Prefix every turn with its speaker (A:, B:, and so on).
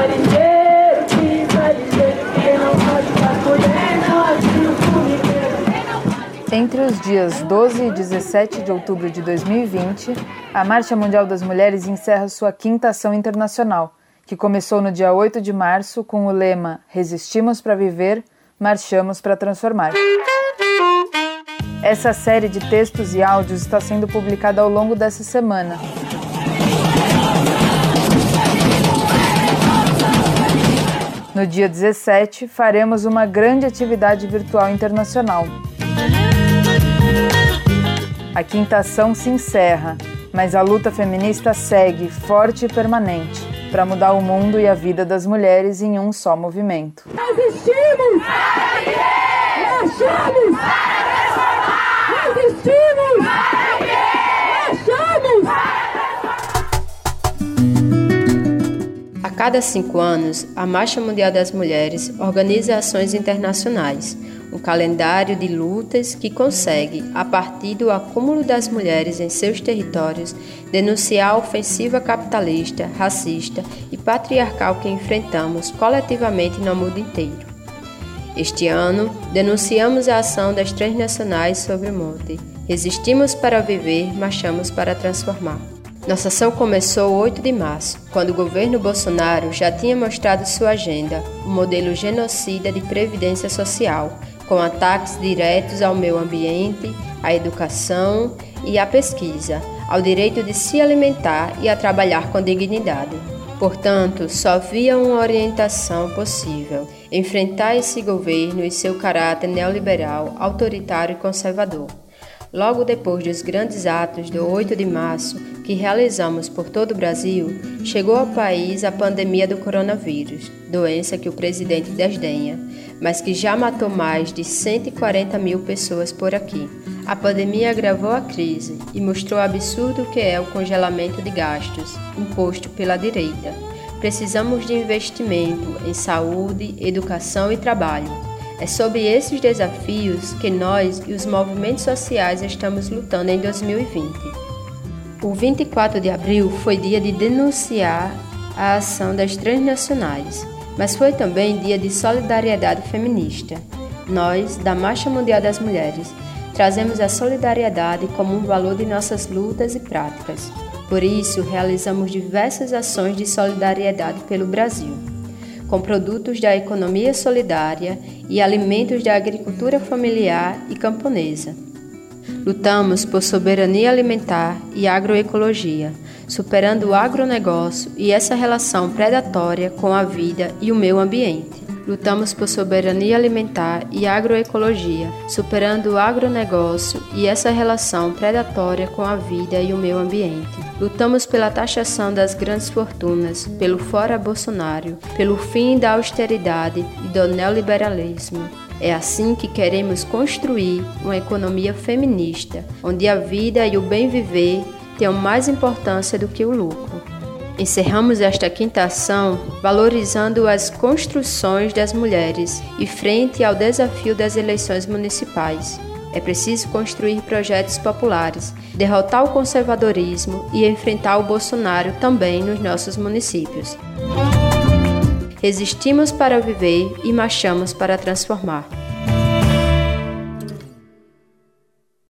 A: Entre os dias 12 e 17 de outubro de 2020, a Marcha Mundial das Mulheres encerra sua 5ª ação internacional, que começou no dia 8 de março com o lema "Resistimos para viver, marchamos para transformar". Essa série de textos e áudios está sendo publicada ao longo dessa semana. No dia 17, faremos uma grande atividade virtual internacional. A 5ª ação se encerra, mas a luta feminista segue forte e permanente para mudar o mundo e a vida das mulheres em um só movimento.
B: Resistimos! Marchamos! Resistimos! Marchamos!
C: A cada 5 anos, a Marcha Mundial das Mulheres organiza ações internacionais, um calendário de lutas que consegue, a partir do acúmulo das mulheres em seus territórios, denunciar a ofensiva capitalista, racista e patriarcal que enfrentamos coletivamente no mundo inteiro. Este ano, denunciamos a ação das transnacionais sobre o monte. Resistimos para viver, marchamos para transformar. Nossa ação começou 8 de março, quando o governo Bolsonaro já tinha mostrado sua agenda, um modelo genocida de previdência social, com ataques diretos ao meio ambiente, à educação e à pesquisa, ao direito de se alimentar e a trabalhar com dignidade. Portanto, só havia uma orientação possível: enfrentar esse governo e seu caráter neoliberal, autoritário e conservador. Logo depois dos grandes atos do 8 de março, que realizamos por todo o Brasil, chegou ao país a pandemia do coronavírus, doença que o presidente desdenha, mas que já matou mais de 140 mil pessoas por aqui. A pandemia agravou a crise e mostrou o absurdo que é o congelamento de gastos, imposto pela direita. Precisamos de investimento em saúde, educação e trabalho. É sobre esses desafios que nós e os movimentos sociais estamos lutando em 2020. O 24 de abril foi dia de denunciar a ação das transnacionais, mas foi também dia de solidariedade feminista. Nós, da Marcha Mundial das Mulheres, trazemos a solidariedade como um valor de nossas lutas e práticas. Por isso, realizamos diversas ações de solidariedade pelo Brasil, com produtos da economia solidária e alimentos da agricultura familiar e camponesa. Lutamos por soberania alimentar e agroecologia, superando o agronegócio e essa relação predatória com a vida e o meio ambiente. Lutamos por soberania alimentar e agroecologia, superando o agronegócio e essa relação predatória com a vida e o meio ambiente. Lutamos pela taxação das grandes fortunas, pelo fora Bolsonaro, pelo fim da austeridade e do neoliberalismo. É assim que queremos construir uma economia feminista, onde a vida e o bem viver tenham mais importância do que o lucro. Encerramos esta 5ª ação valorizando as construções das mulheres e frente ao desafio das eleições municipais. É preciso construir projetos populares, derrotar o conservadorismo e enfrentar o Bolsonaro também nos nossos municípios. Resistimos para viver e marchamos para transformar.